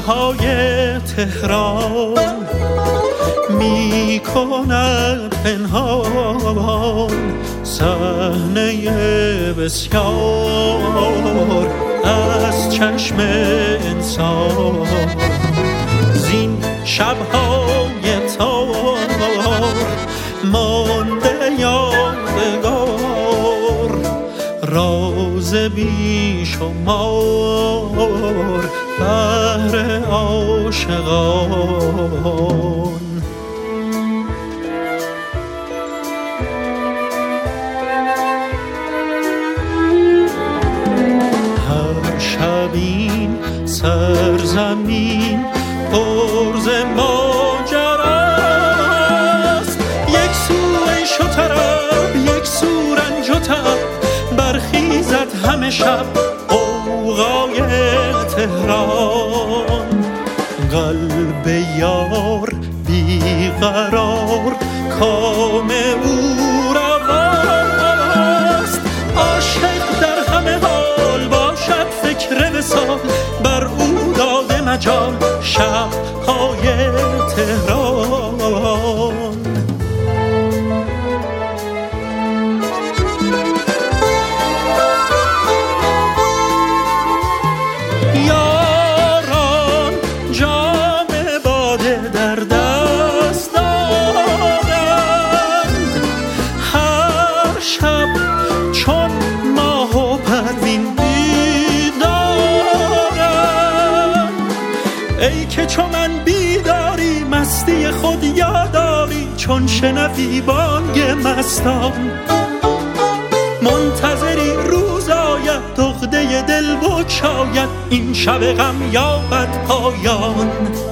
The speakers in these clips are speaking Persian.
شب‌های تهران می کند پنهان صحنه بسیار از چشم انسان. زین شب‌های تار مانده یادگار راز بیشمار بهر عاشقان. هر شب این سرزمین پر ز ماجراست، یک سو عیش و طرب یک سو رنج و تب، برخیزد همه شب غوغای تهران. قلب یار بیقرار کام او رواست، عاشق در همه حال باشد فکر وصال، بر او داده مجال شب‌های تهران. یاران جام باده در دست دارند، هر شب چون ماه و پروین بیدارند. ای که چون من بیداری مستی خود یاداری، چون شنوی بانگ مستان منتظری روز آید عقده دل بگشاید، این شب غم یابد پایان.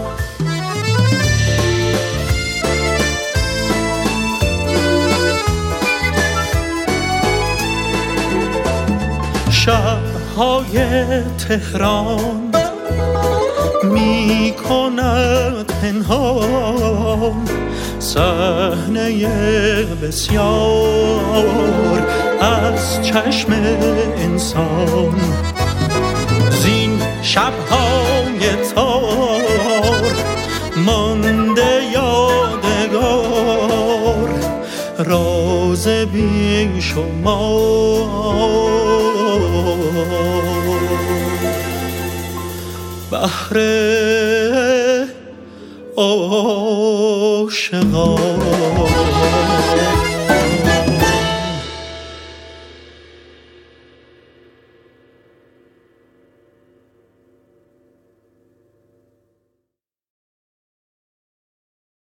شب‌های تهران می کند پنهان صحنه بسیار از چشم انسان. زین شب‌های تار مانده یادگار راز بیشمار بهر عاشقان.